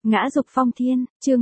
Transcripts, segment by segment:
Ngã dục phong thiên, chương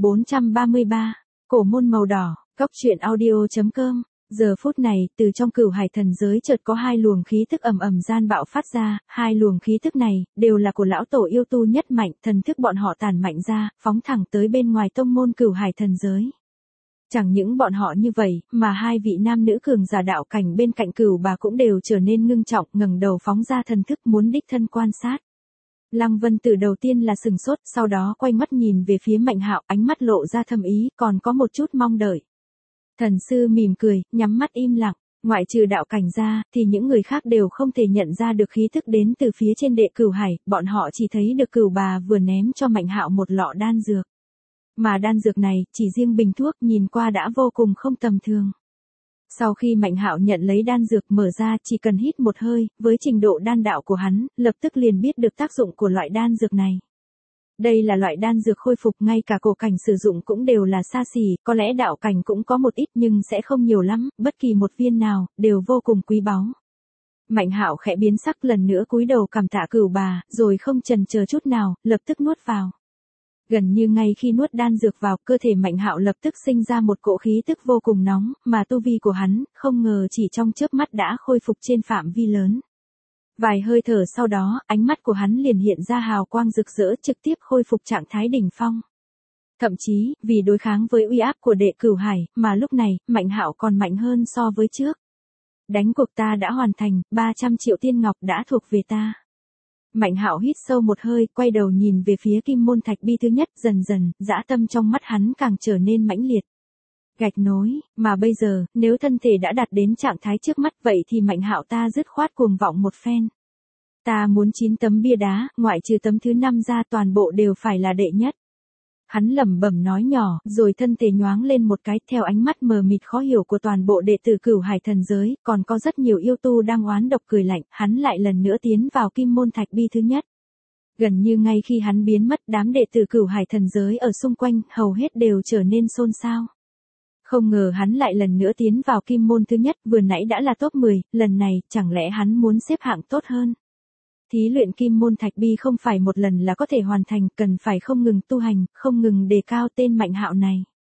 1433, cổ môn màu đỏ, góc truyện audio.com. Giờ phút này, từ trong cửu hải thần giới chợt có hai luồng khí tức ầm ầm gian bạo phát ra, hai luồng khí tức này, đều là của lão tổ yêu tu nhất mạnh, thần thức bọn họ tản mạnh ra, phóng thẳng tới bên ngoài tông môn cửu hải thần giới. Chẳng những bọn họ như vậy, mà hai vị nam nữ cường giả đạo cảnh bên cạnh cửu bà cũng đều trở nên ngưng trọng, ngẩng đầu phóng ra thần thức muốn đích thân quan sát. Lăng Vân Tử đầu tiên là sừng sốt, sau đó quay mắt nhìn về phía Mạnh Hạo, ánh mắt lộ ra thâm ý, còn có một chút mong đợi. Thần sư mỉm cười, nhắm mắt im lặng, ngoại trừ đạo cảnh ra, thì những người khác đều không thể nhận ra được khí thức đến từ phía trên đệ cửu hải, bọn họ chỉ thấy được cửu bà vừa ném cho Mạnh Hạo một lọ đan dược. Mà đan dược này, chỉ riêng bình thuốc nhìn qua đã vô cùng không tầm thường. Sau khi Mạnh Hạo nhận lấy đan dược mở ra chỉ cần hít một hơi, với trình độ đan đạo của hắn, lập tức liền biết được tác dụng của loại đan dược này. Đây là loại đan dược khôi phục ngay cả cổ cảnh sử dụng cũng đều là xa xỉ, có lẽ đạo cảnh cũng có một ít nhưng sẽ không nhiều lắm, bất kỳ một viên nào, đều vô cùng quý báu. Mạnh Hạo khẽ biến sắc lần nữa cúi đầu cảm tạ cửu bà, rồi không chần chờ chút nào, lập tức nuốt vào. Gần như ngay khi nuốt đan dược vào, cơ thể Mạnh Hạo lập tức sinh ra một cỗ khí tức vô cùng nóng, mà tu vi của hắn, không ngờ chỉ trong chớp mắt đã khôi phục trên phạm vi lớn. Vài hơi thở sau đó, ánh mắt của hắn liền hiện ra hào quang rực rỡ trực tiếp khôi phục trạng thái đỉnh phong. Thậm chí, vì đối kháng với uy áp của đệ cửu hải, mà lúc này, Mạnh Hạo còn mạnh hơn so với trước. Đánh cuộc ta đã hoàn thành, 300 triệu tiên ngọc đã thuộc về ta. Mạnh Hạo hít sâu một hơi, quay đầu nhìn về phía kim môn thạch bi thứ nhất, dần dần, dã tâm trong mắt hắn càng trở nên mãnh liệt. Gạch nối, mà bây giờ, nếu thân thể đã đạt đến trạng thái trước mắt vậy thì Mạnh Hạo ta dứt khoát cuồng vọng một phen. Ta muốn 9 tấm bia đá, ngoại trừ tấm thứ 5 ra toàn bộ đều phải là đệ nhất. Hắn lẩm bẩm nói nhỏ, rồi thân thể nhoáng lên một cái, theo ánh mắt mờ mịt khó hiểu của toàn bộ đệ tử cửu hải thần giới, còn có rất nhiều yêu tu đang oán độc cười lạnh, hắn lại lần nữa tiến vào kim môn thạch bi thứ nhất. Gần như ngay khi hắn biến mất, đám đệ tử cửu hải thần giới ở xung quanh, hầu hết đều trở nên xôn xao. Không ngờ hắn lại lần nữa tiến vào kim môn thứ nhất, vừa nãy đã là top 10, lần này, chẳng lẽ hắn muốn xếp hạng tốt hơn? Thí luyện kim môn thạch bi không phải một lần là có thể hoàn thành, cần phải không ngừng tu hành, không ngừng đề cao tên Mạnh Hạo này.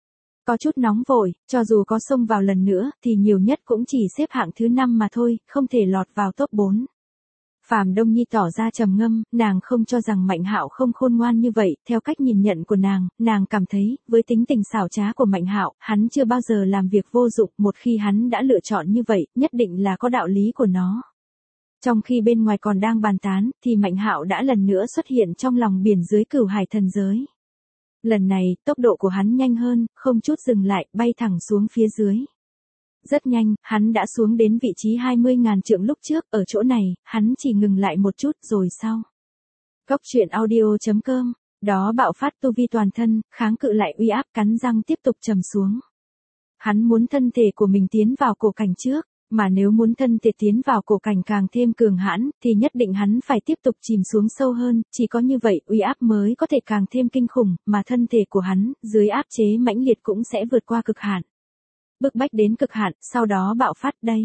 Có chút nóng vội, cho dù có xông vào lần nữa, thì nhiều nhất cũng chỉ xếp hạng thứ 5 mà thôi, không thể lọt vào top 4. Phàm Đông Nhi tỏ ra trầm ngâm, nàng không cho rằng Mạnh Hạo không khôn ngoan như vậy, theo cách nhìn nhận của nàng cảm thấy, với tính tình xảo trá của Mạnh Hạo, hắn chưa bao giờ làm việc vô dụng, một khi hắn đã lựa chọn như vậy, nhất định là có đạo lý của nó. Trong khi bên ngoài còn đang bàn tán, thì Mạnh Hạo đã lần nữa xuất hiện trong lòng biển dưới cửu hải thần giới. Lần này, tốc độ của hắn nhanh hơn, không chút dừng lại, bay thẳng xuống phía dưới. Rất nhanh, hắn đã xuống đến vị trí 20.000 trượng lúc trước, ở chỗ này, hắn chỉ ngừng lại một chút rồi sau. Góc truyện audio.com, đó bạo phát tu vi toàn thân, kháng cự lại uy áp, cắn răng tiếp tục trầm xuống. Hắn muốn thân thể của mình tiến vào cổ cảnh trước. Mà nếu muốn thân thể tiến vào cổ cảnh càng thêm cường hãn, thì nhất định hắn phải tiếp tục chìm xuống sâu hơn, chỉ có như vậy uy áp mới có thể càng thêm kinh khủng, mà thân thể của hắn, dưới áp chế mãnh liệt cũng sẽ vượt qua cực hạn. Bức bách đến cực hạn, sau đó bạo phát đây.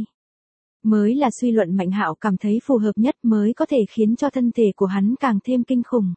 Mới là suy luận Mạnh Hạo cảm thấy phù hợp nhất mới có thể khiến cho thân thể của hắn càng thêm kinh khủng.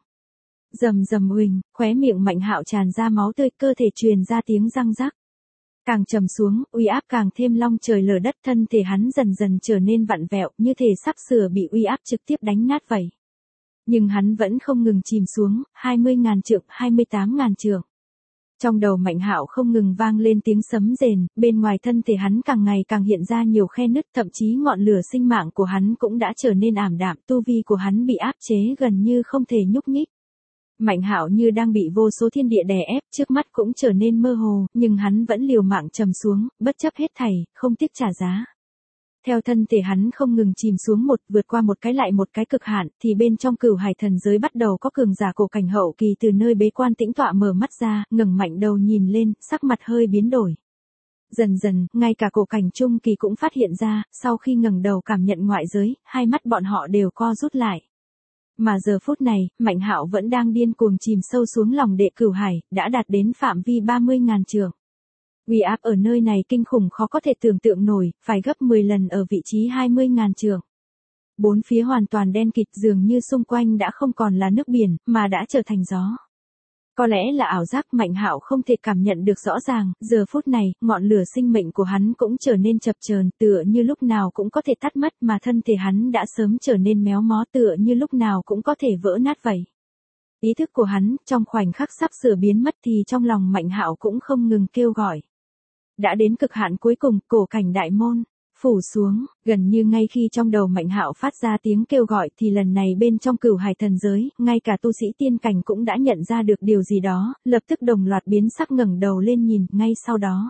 Rầm rầm uỳnh, khóe miệng Mạnh Hạo tràn ra máu tươi, cơ thể truyền ra tiếng răng rắc. Càng trầm xuống, uy áp càng thêm long trời lở đất, thân thể hắn dần dần trở nên vặn vẹo, như thể sắp sửa bị uy áp trực tiếp đánh nát vậy. Nhưng hắn vẫn không ngừng chìm xuống, 20.000 trượng, 28.000 trượng. Trong đầu Mạnh Hạo không ngừng vang lên tiếng sấm rền, bên ngoài thân thể hắn càng ngày càng hiện ra nhiều khe nứt, thậm chí ngọn lửa sinh mạng của hắn cũng đã trở nên ảm đạm, tu vi của hắn bị áp chế gần như không thể nhúc nhích. Mạnh Hạo như đang bị vô số thiên địa đè ép, trước mắt cũng trở nên mơ hồ, nhưng hắn vẫn liều mạng trầm xuống, bất chấp hết thảy, không tiếc trả giá. Theo thân thể hắn không ngừng chìm xuống vượt qua một cái lại một cái cực hạn, thì bên trong cửu hải thần giới bắt đầu có cường giả cổ cảnh hậu kỳ từ nơi bế quan tĩnh tọa mở mắt ra, ngẩng mạnh đầu nhìn lên, sắc mặt hơi biến đổi. Dần dần, ngay cả cổ cảnh trung kỳ cũng phát hiện ra, sau khi ngẩng đầu cảm nhận ngoại giới, hai mắt bọn họ đều co rút lại. Mà giờ phút này, Mạnh Hạo vẫn đang điên cuồng chìm sâu xuống lòng đệ cửu hải, đã đạt đến phạm vi 30.000 trượng. Uy áp ở nơi này kinh khủng khó có thể tưởng tượng nổi, phải gấp 10 lần ở vị trí 20.000 trượng. Bốn phía hoàn toàn đen kịt, dường như xung quanh đã không còn là nước biển, mà đã trở thành gió. Có lẽ là ảo giác, Mạnh Hạo không thể cảm nhận được rõ ràng, giờ phút này, ngọn lửa sinh mệnh của hắn cũng trở nên chập chờn, tựa như lúc nào cũng có thể tắt mất, mà thân thể hắn đã sớm trở nên méo mó, tựa như lúc nào cũng có thể vỡ nát vậy. Ý thức của hắn, trong khoảnh khắc sắp sửa biến mất thì trong lòng Mạnh Hạo cũng không ngừng kêu gọi. Đã đến cực hạn cuối cùng, cổ cảnh đại môn phủ xuống, gần như ngay khi trong đầu Mạnh Hạo phát ra tiếng kêu gọi thì lần này bên trong Cửu Hải thần giới, ngay cả tu sĩ tiên cảnh cũng đã nhận ra được điều gì đó, lập tức đồng loạt biến sắc ngẩng đầu lên nhìn, ngay sau đó.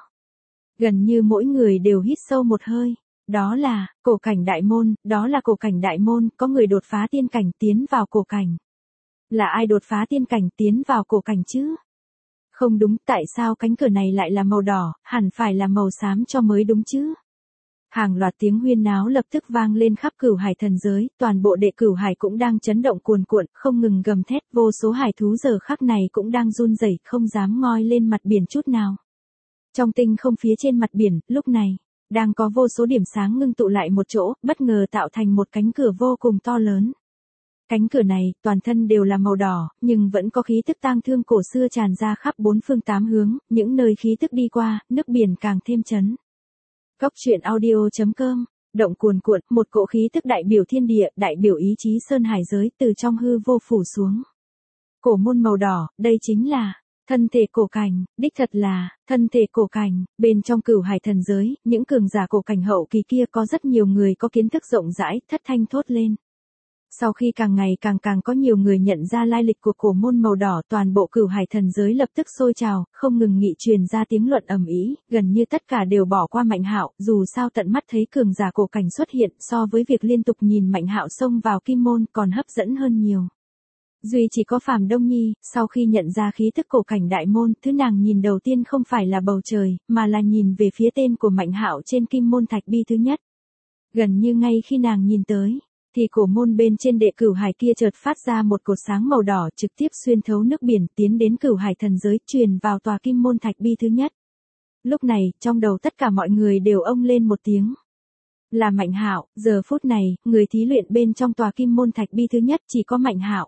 Gần như mỗi người đều hít sâu một hơi, đó là cổ cảnh đại môn, đó là cổ cảnh đại môn, có người đột phá tiên cảnh tiến vào cổ cảnh. Là ai đột phá tiên cảnh tiến vào cổ cảnh chứ? Không đúng, tại sao cánh cửa này lại là màu đỏ, hẳn phải là màu xám cho mới đúng chứ? Hàng loạt tiếng huyên náo lập tức vang lên khắp Cửu Hải thần giới, toàn bộ đệ Cửu Hải cũng đang chấn động cuồn cuộn, không ngừng gầm thét, vô số hải thú giờ khắc này cũng đang run rẩy, không dám ngoi lên mặt biển chút nào. Trong tinh không phía trên mặt biển, lúc này, đang có vô số điểm sáng ngưng tụ lại một chỗ, bất ngờ tạo thành một cánh cửa vô cùng to lớn. Cánh cửa này, toàn thân đều là màu đỏ, nhưng vẫn có khí tức tang thương cổ xưa tràn ra khắp bốn phương tám hướng, những nơi khí tức đi qua, nước biển càng thêm chấn. Góc truyện audio.com, động cuồn cuộn, một cỗ khí tức đại biểu thiên địa, đại biểu ý chí sơn hải giới từ trong hư vô phủ xuống. Cổ môn màu đỏ, đây chính là thân thể cổ cảnh, đích thật là thân thể cổ cảnh. Bên trong Cửu Hải thần giới, những cường giả cổ cảnh hậu kỳ kia có rất nhiều người có kiến thức rộng rãi, thất thanh thốt lên. Sau khi càng ngày càng có nhiều người nhận ra lai lịch của cổ môn màu đỏ, toàn bộ Cửu Hải thần giới lập tức sôi trào, không ngừng nghị truyền ra tiếng luận ầm ĩ, gần như tất cả đều bỏ qua Mạnh Hạo, dù sao tận mắt thấy cường giả cổ cảnh xuất hiện, so với việc liên tục nhìn Mạnh Hạo xông vào kim môn còn hấp dẫn hơn nhiều. Duy chỉ có Phàm Đông Nhi, sau khi nhận ra khí tức cổ cảnh đại môn, thứ nàng nhìn đầu tiên không phải là bầu trời, mà là nhìn về phía tên của Mạnh Hạo trên kim môn thạch bi thứ nhất. Gần như ngay khi nàng nhìn tới, thì cổ môn bên trên đệ Cửu Hải kia chợt phát ra một cột sáng màu đỏ trực tiếp xuyên thấu nước biển tiến đến Cửu Hải thần giới, truyền vào tòa kim môn thạch bi thứ nhất. Lúc này, trong đầu tất cả mọi người đều ông lên một tiếng. Là Mạnh Hạo, giờ phút này, người thí luyện bên trong tòa kim môn thạch bi thứ nhất chỉ có Mạnh Hạo.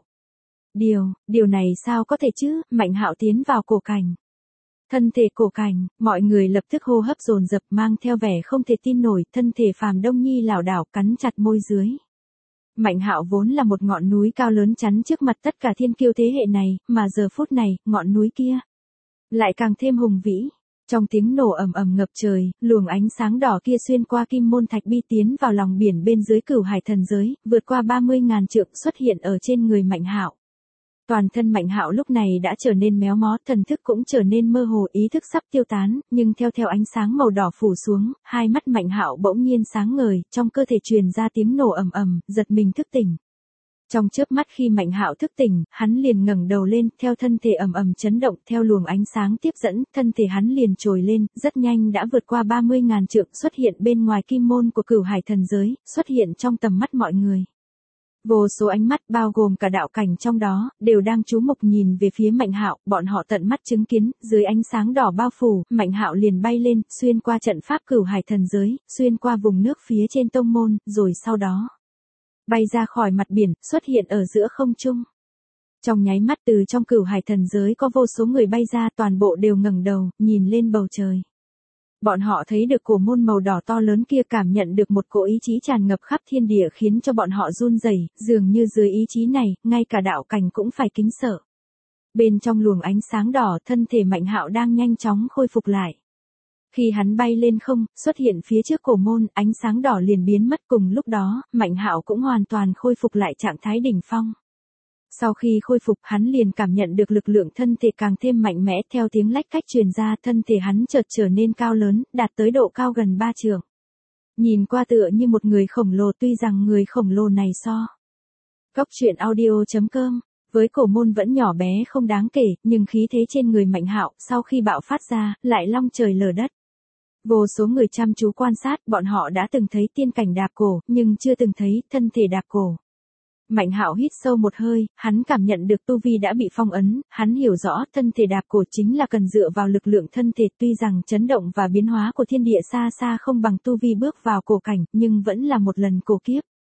Điều này sao có thể chứ, Mạnh Hạo tiến vào cổ cảnh. Thân thể cổ cảnh, mọi người lập tức hô hấp dồn dập mang theo vẻ không thể tin nổi, thân thể Phàm Đông Nhi lảo đảo cắn chặt môi dưới. Mạnh Hạo vốn là một ngọn núi cao lớn chắn trước mặt tất cả thiên kiêu thế hệ này, mà giờ phút này, ngọn núi kia lại càng thêm hùng vĩ. Trong tiếng nổ ầm ầm ngập trời, luồng ánh sáng đỏ kia xuyên qua kim môn thạch bi tiến vào lòng biển bên dưới Cửu Hải thần giới, vượt qua 30.000 trượng xuất hiện ở trên người Mạnh Hạo. Toàn thân Mạnh Hạo lúc này đã trở nên méo mó, thần thức cũng trở nên mơ hồ, ý thức sắp tiêu tán, nhưng theo ánh sáng màu đỏ phủ xuống, hai mắt Mạnh Hạo bỗng nhiên sáng ngời, trong cơ thể truyền ra tiếng nổ ầm ầm, giật mình thức tỉnh. Trong chớp mắt khi Mạnh Hạo thức tỉnh, hắn liền ngẩng đầu lên, theo thân thể ầm ầm chấn động, theo luồng ánh sáng tiếp dẫn, thân thể hắn liền trồi lên, rất nhanh đã vượt qua 30.000 trượng, xuất hiện bên ngoài kim môn của Cửu Hải thần giới, xuất hiện trong tầm mắt mọi người. Vô số ánh mắt bao gồm cả đạo cảnh trong đó, đều đang chú mục nhìn về phía Mạnh Hạo, bọn họ tận mắt chứng kiến, dưới ánh sáng đỏ bao phủ, Mạnh Hạo liền bay lên, xuyên qua trận pháp Cửu Hải thần giới, xuyên qua vùng nước phía trên tông môn, rồi sau đó bay ra khỏi mặt biển, xuất hiện ở giữa không trung. Trong nháy mắt từ trong Cửu Hải thần giới có vô số người bay ra, toàn bộ đều ngẩng đầu, nhìn lên bầu trời. Bọn họ thấy được cổ môn màu đỏ to lớn kia, cảm nhận được một cỗ ý chí tràn ngập khắp thiên địa khiến cho bọn họ run rẩy, dường như dưới ý chí này, ngay cả đạo cảnh cũng phải kính sợ. Bên trong luồng ánh sáng đỏ, thân thể Mạnh Hạo đang nhanh chóng khôi phục lại. Khi hắn bay lên không, xuất hiện phía trước cổ môn, ánh sáng đỏ liền biến mất, cùng lúc đó, Mạnh Hạo cũng hoàn toàn khôi phục lại trạng thái đỉnh phong. Sau khi khôi phục, hắn liền cảm nhận được lực lượng thân thể càng thêm mạnh mẽ, theo tiếng lách cách truyền ra, thân thể hắn chợt trở nên cao lớn, đạt tới độ cao gần 3 trượng. Nhìn qua tựa như một người khổng lồ, tuy rằng người khổng lồ này so. Góc truyện audio.com, với cổ môn vẫn nhỏ bé không đáng kể, nhưng khí thế trên người Mạnh Hạo, sau khi bạo phát ra, lại long trời lở đất. Vô số người chăm chú quan sát, bọn họ đã từng thấy tiên cảnh đạp cổ, nhưng chưa từng thấy thân thể đạp cổ. Mạnh Hạo hít sâu một hơi, hắn cảm nhận được tu vi đã bị phong ấn, hắn hiểu rõ thân thể đạp cổ chính là cần dựa vào lực lượng thân thể, tuy rằng chấn động và biến hóa của thiên địa xa xa không bằng tu vi bước vào cổ cảnh, nhưng vẫn là một lần cổ kiếp.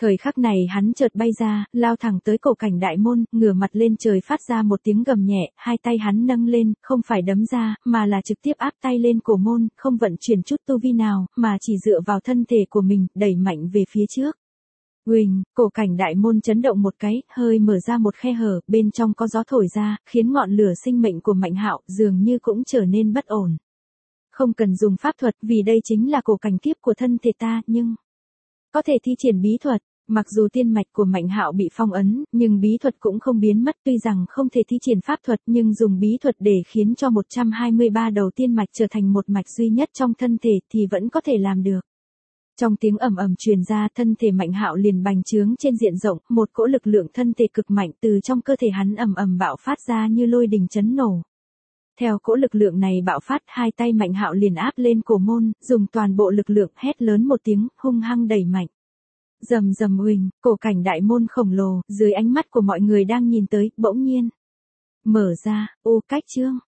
Thời khắc này hắn chợt bay ra, lao thẳng tới cổ cảnh đại môn, ngửa mặt lên trời phát ra một tiếng gầm nhẹ, hai tay hắn nâng lên, không phải đấm ra, mà là trực tiếp áp tay lên cổ môn, không vận chuyển chút tu vi nào, mà chỉ dựa vào thân thể của mình, đẩy mạnh về phía trước. Uỳnh, cổ cảnh đại môn chấn động một cái, hơi mở ra một khe hở, bên trong có gió thổi ra, khiến ngọn lửa sinh mệnh của Mạnh Hạo dường như cũng trở nên bất ổn. Không cần dùng pháp thuật, vì đây chính là cổ cảnh kiếp của thân thể ta, nhưng có thể thi triển bí thuật. Mặc dù tiên mạch của Mạnh Hạo bị phong ấn, nhưng bí thuật cũng không biến mất, tuy rằng không thể thi triển pháp thuật nhưng dùng bí thuật để khiến cho 123 đầu tiên mạch trở thành một mạch duy nhất trong thân thể thì vẫn có thể làm được. Trong tiếng ầm ầm truyền ra, thân thể Mạnh Hạo liền bành trướng trên diện rộng, một cỗ lực lượng thân thể cực mạnh từ trong cơ thể hắn ầm ầm bạo phát ra như lôi đình chấn nổ. Theo cỗ lực lượng này bạo phát, hai tay Mạnh Hạo liền áp lên cổ môn, dùng toàn bộ lực lượng hét lớn một tiếng, hung hăng đẩy mạnh. Rầm rầm uỳnh, cổ cảnh đại môn khổng lồ, dưới ánh mắt của mọi người đang nhìn tới, bỗng nhiên mở ra, cách chương.